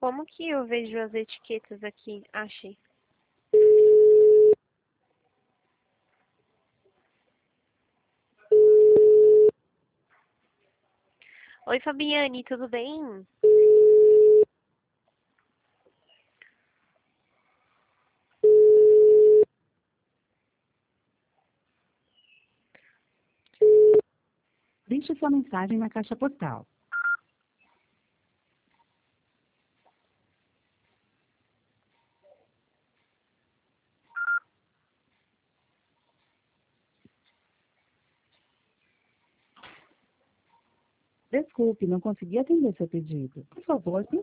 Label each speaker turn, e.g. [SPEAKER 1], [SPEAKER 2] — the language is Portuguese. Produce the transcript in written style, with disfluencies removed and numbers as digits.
[SPEAKER 1] Como que eu vejo as etiquetas aqui? Achei. Oi, Fabiane, tudo bem?
[SPEAKER 2] Deixe sua mensagem na caixa postal. Desculpe, não consegui atender seu pedido. Por favor,